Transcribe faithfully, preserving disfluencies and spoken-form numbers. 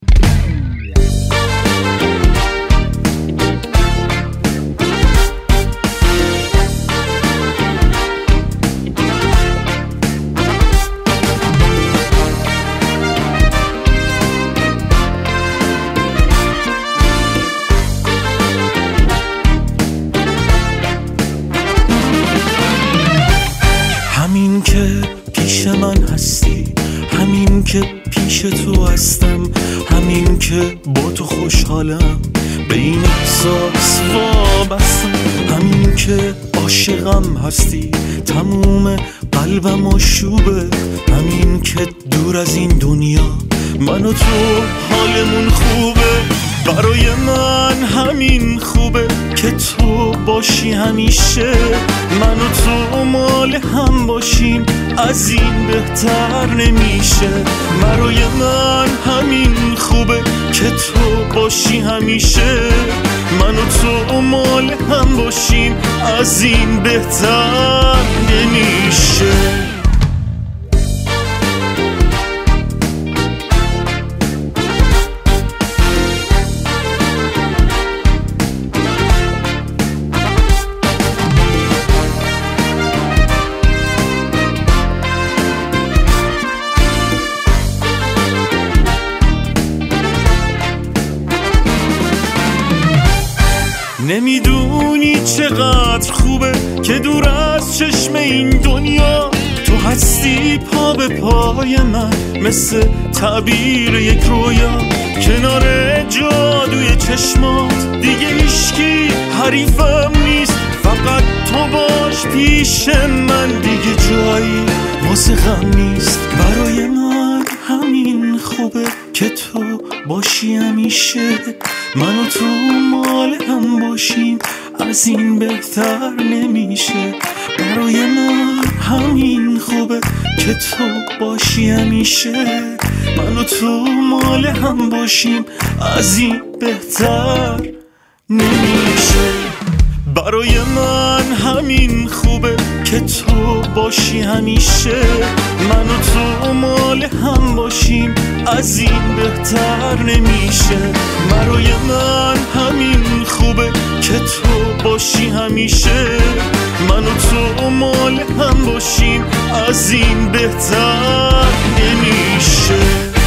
همین که پیش من هستی، همین که پیش تو هستم، همین که با تو خوشحالم، به این احساس وابستم. همین که عاشقم هستی، تموم قلبم آشوبه. همین که دور از این دنیا من و تو حالمون خوبه. برای من همین خوبه که تو باشی همیشه، من و تو مال هم باشیم، از این بهتر نمیشه. برای من همین خوبه که تو باشی همیشه، من و تو مال هم باشیم، از این بهتر نمیشه. نمیدونی چقدر خوبه که دور از چشم این دنیا تو هستی پا به پای من، مثل تعبیر یک رویا. کنار جادوی چشمات دیگه هیچکی حریفم نیست، فقط تو باش پیش من، دیگه جایی واسه غم نیست. برای من همین خوبه که تو باشی همیشه، من و تو مال هم باشیم، از این بهتر نمیشه. برای من همین خوبه که تو باشی همیشه، من و تو مال هم باشیم، از این بهتر نمیشه. برای من همین خوبه که تو باشی همیشه، من و تو مال هم باشیم، از این بهتر نمیشه. برای من همین خوبه که تو باشی همیشه، من و تو مال هم باشیم، از این بهتر نمیشه.